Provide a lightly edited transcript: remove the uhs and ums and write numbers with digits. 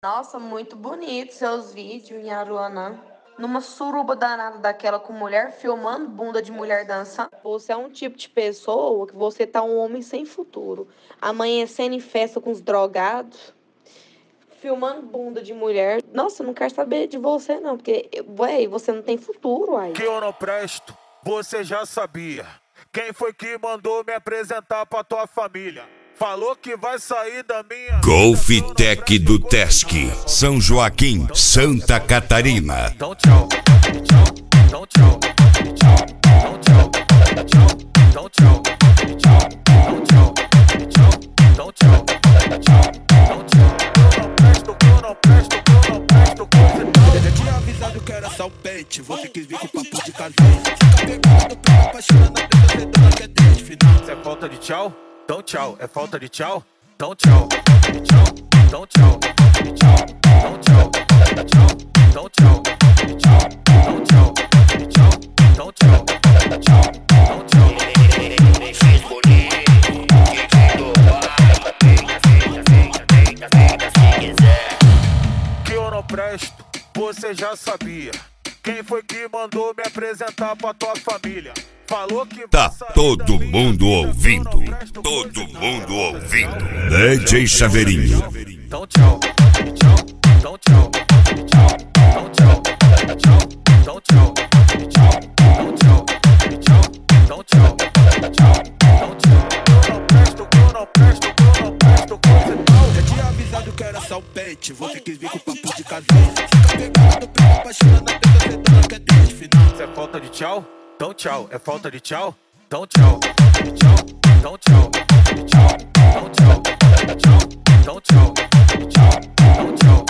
Nossa, muito bonito seus vídeos em Aruanã. Numa suruba danada daquela com mulher, filmando bunda de mulher dançando. Você é um tipo de pessoa que você tá um homem sem futuro. Amanhecendo em festa com os drogados, filmando bunda de mulher. Nossa, eu não quero saber de você não, porque, ué, você não tem futuro, uai. Que eu não presto, você já sabia. Quem foi que mandou me apresentar pra tua família? Falou que vai sair da minha... Golftec do Tesc, São Joaquim, Santa Catarina. Então tchau, tchau, então tchau, tchau, então tchau, tchau, então tchau, tchau, então tchau, tchau, então tchau, tchau, então tchau. Eu não presto, coisa não. Eu já tinha avisado que era só o pente, você quis vir com papo de casais. Fica pegando pela apaixonando a pessoa sedona que é desde final. Isso é falta de tchau? Então tchau, é falta de tchau? Então tchau, tchau, então tchau, tchau, então tchau, tchau, então tchau, tchau, então tchau, tchau, então tchau, tchau, então tchau. Que eu não presto, você já sabia. Quem foi que mandou me apresentar pra tua família? Falou que Tá todo mundo ouvindo, todo mundo ouvindo. DJ Chaveirinho. Então tchau, tchau, então tchau, tchau, então tchau, tchau, então tchau, tchau, então tchau, tchau, então tchau, tchau, então tchau. Eu não presto, coisa não. Já tinha avisado que era só o pente, você quis vir com papo de casais. Fica pegando pela apaixonando a pessoa sedona que é desde final. Isso é falta de tchau? Então tchau, é falta de tchau? Então tchau, tchau, então tchau, tchau, então tchau, tchau, então tchau, tchau, então tchau.